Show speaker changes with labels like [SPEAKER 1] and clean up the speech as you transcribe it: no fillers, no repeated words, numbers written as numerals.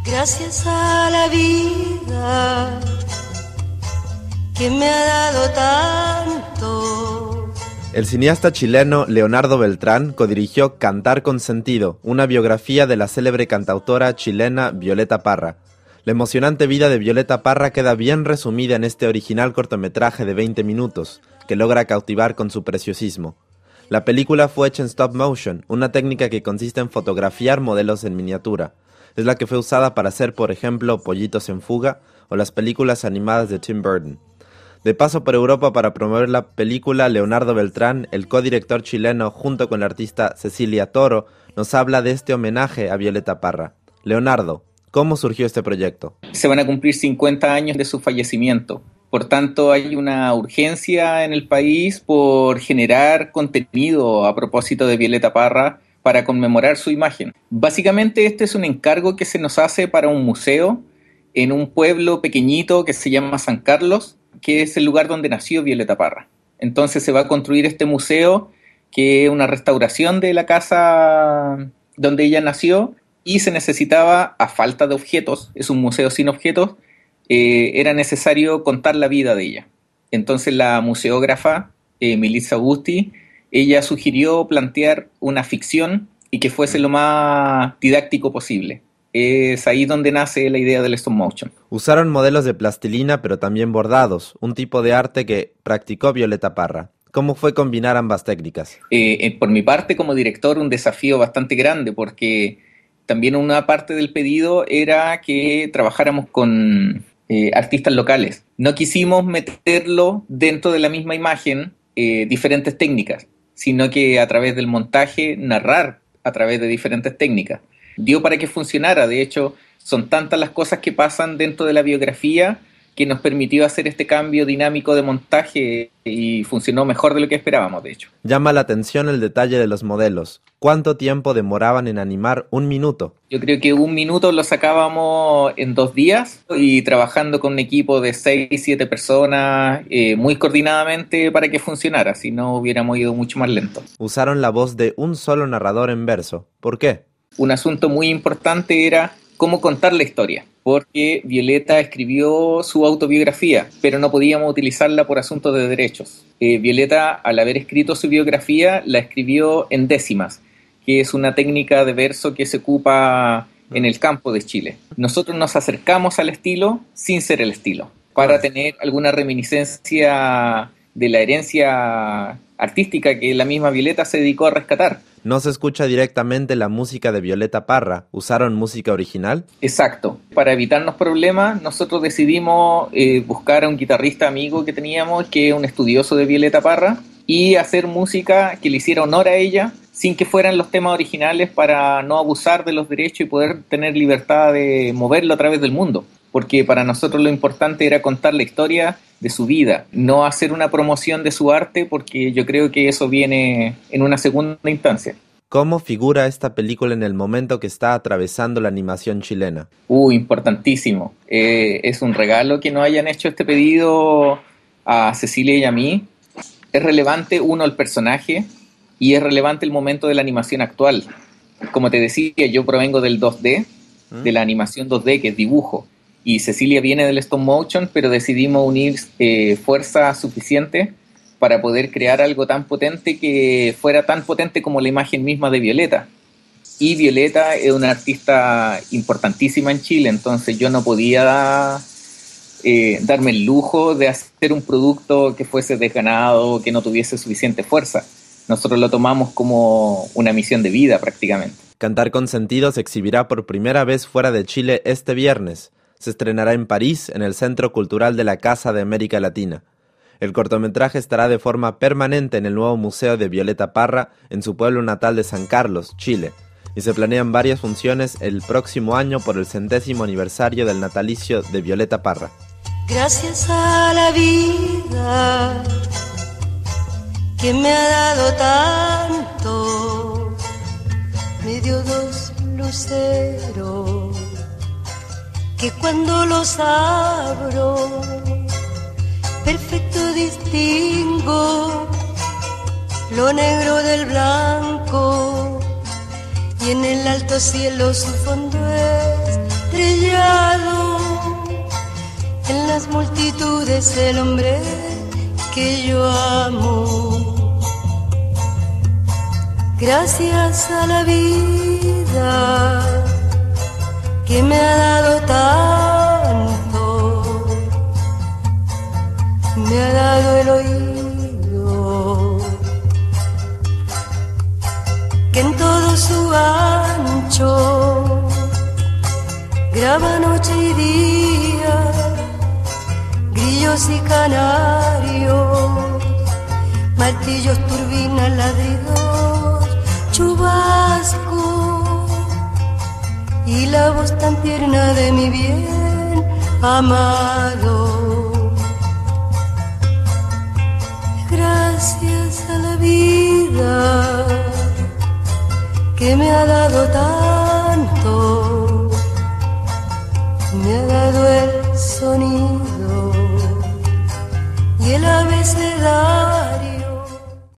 [SPEAKER 1] Gracias a la vida que me ha dado tanto.
[SPEAKER 2] El cineasta chileno Leonardo Beltrán codirigió Cantar con Sentido, una biografía de la célebre cantautora chilena Violeta Parra. La emocionante vida de Violeta Parra queda bien resumida en este original cortometraje de 20 minutos, que logra cautivar con su preciosismo. La película fue hecha en stop motion, una técnica que consiste en fotografiar modelos en miniatura. Es la que fue usada para hacer, por ejemplo, Pollitos en Fuga o las películas animadas de Tim Burton. De paso por Europa para promover la película, Leonardo Beltrán, el codirector chileno, junto con la artista Cecilia Toro, nos habla de este homenaje a Violeta Parra. Leonardo, ¿cómo surgió este proyecto?
[SPEAKER 3] Se van a cumplir 50 años de su fallecimiento. Por tanto, hay una urgencia en el país por generar contenido a propósito de Violeta Parra para conmemorar su imagen. Básicamente, este es un encargo que se nos hace para un museo en un pueblo pequeñito que se llama San Carlos, que es el lugar donde nació Violeta Parra. Entonces se va a construir este museo, que es una restauración de la casa donde ella nació, y se necesitaba, a falta de objetos, es un museo sin objetos, era necesario contar la vida de ella. Entonces la museógrafa, Melissa Augusti, ella sugirió plantear una ficción y que fuese lo más didáctico posible. Es ahí donde nace la idea del stop motion.
[SPEAKER 2] Usaron modelos de plastilina pero también bordados, un tipo de arte que practicó Violeta Parra. ¿Cómo fue combinar ambas técnicas?
[SPEAKER 3] Por mi parte, como director, un desafío bastante grande, porque también una parte del pedido era que trabajáramos con artistas locales. No quisimos meterlo dentro de la misma imagen diferentes técnicas, sino que a través del montaje narrar a través de diferentes técnicas. Dio para que funcionara. De hecho, son tantas las cosas que pasan dentro de la biografía que nos permitió hacer este cambio dinámico de montaje y funcionó mejor de lo que esperábamos, de hecho.
[SPEAKER 2] Llama la atención el detalle de los modelos. ¿Cuánto tiempo demoraban en animar 1 minuto?
[SPEAKER 3] Yo creo que 1 minuto lo sacábamos en 2 días y trabajando con un equipo de 6-7 personas muy coordinadamente para que funcionara, si no hubiéramos ido mucho más lento.
[SPEAKER 2] Usaron la voz de un solo narrador en verso. ¿Por qué?
[SPEAKER 3] Un asunto muy importante era cómo contar la historia, porque Violeta escribió su autobiografía, pero no podíamos utilizarla por asuntos de derechos. Violeta, al haber escrito su biografía, la escribió en décimas, que es una técnica de verso que se ocupa en el campo de Chile. Nosotros nos acercamos al estilo sin ser el estilo, para tener alguna reminiscencia de la herencia artística que la misma Violeta se dedicó a rescatar.
[SPEAKER 2] No se escucha directamente la música de Violeta Parra. ¿Usaron música original?
[SPEAKER 3] Exacto. Para evitarnos problemas, nosotros decidimos buscar a un guitarrista amigo que teníamos, que es un estudioso de Violeta Parra, y hacer música que le hiciera honor a ella, sin que fueran los temas originales, para no abusar de los derechos y poder tener libertad de moverlo a través del mundo. Porque para nosotros lo importante era contar la historia de su vida, no hacer una promoción de su arte, porque yo creo que eso viene en una segunda instancia.
[SPEAKER 2] ¿Cómo figura esta película en el momento que está atravesando la animación chilena?
[SPEAKER 3] Importantísimo. Es un regalo que nos hayan hecho este pedido a Cecilia y a mí. Es relevante, el personaje, y es relevante el momento de la animación actual. Como te decía, yo provengo del 2D, de la animación 2D, que es dibujo. Y Cecilia viene del stop motion, pero decidimos unir fuerza suficiente para poder crear algo tan potente, que fuera tan potente como la imagen misma de Violeta. Y Violeta es una artista importantísima en Chile, entonces yo no podía darme el lujo de hacer un producto que fuese desganado, que no tuviese suficiente fuerza. Nosotros lo tomamos como una misión de vida prácticamente.
[SPEAKER 2] Cantar con Sentido se exhibirá por primera vez fuera de Chile este viernes. Se estrenará en París, en el Centro Cultural de la Casa de América Latina. El cortometraje estará de forma permanente en el nuevo Museo de Violeta Parra, en su pueblo natal de San Carlos, Chile, y se planean varias funciones el próximo año por el 100º aniversario del natalicio de Violeta Parra.
[SPEAKER 1] Gracias a la vida que me ha dado tanto, me dio 2 luceros que cuando los abro, perfecto distingo lo negro del blanco, y en el alto cielo su fondo estrellado. es el hombre que yo amo. Gracias a la vida que me ha dado tanto, me ha dado el oído, que en todo su ancho graba noche y día, grillos y canarios, martillos, turbinas, ladridos, chubasco y la voz tan tierna de mi bien amado. Gracias a la vida que me ha dado tanto, me ha dado el sonido y el abecedario